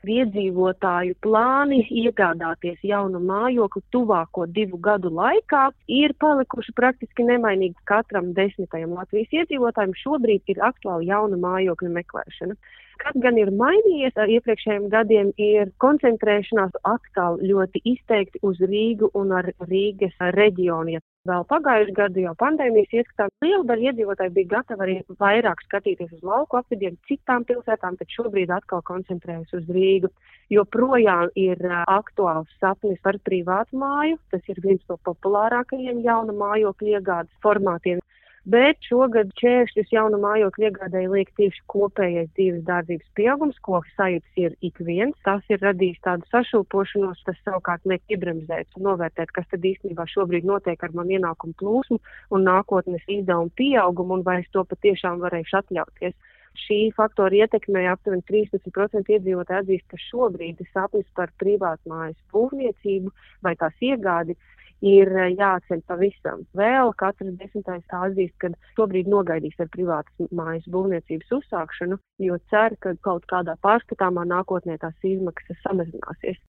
iedzīvotāju plāni iegādāties jaunu mājokli tuvāko 2 gadu laikā ir palikuši praktiski nemainīgi katram 10. Latvijas iedzīvotājiem. Šobrīd ir aktuāli jauna mājokļa meklēšana. Kas gan ir mainījies ar iepriekšējiem gadiem, ir koncentrēšanās atkal ļoti izteikti uz Rīgu un ar Rīgas reģionu. Vēl pagājuši gadu jau pandēmijas ieskatā liela daļa iedzīvotāji bija gatavi arī vairāk skatīties uz lauku apvidiem, citām pilsētām, bet šobrīd atkal koncentrējas uz Rīgu. Joprojām ir aktuāls sapnis par privātu māju, tas ir viens no populārākajiem jauna mājokļu iegādes formātiem. Bet šogad šķēršļus jaunu mājokļu iegādēji liek tieši kopējais dzīves dārzības pieaugums, ko sajūtas ir ik viens. Tas ir radījis tādu sašūpošanos, tas savukārt liek iebremzēt un novērtēt, kas tad īstenībā šobrīd notiek ar manu ienākumu plūsmu un nākotnes izdevumu pieaugumu un vai es to patiešām varēšu atļauties. Šī faktora ietekmē aptuveni 13% iedzīvotāji atzīst, ka šobrīd sapnis par privātu mājas būvniecību vai tās iegādi ir jāceļ pavisam. Vēl katrs 10. atzīst, ka šobrīd nogaidīs ar privātas mājas būvniecības uzsākšanu, jo cer, ka kaut kādā pārskatāmā nākotnē tās izmaksas samazināsies.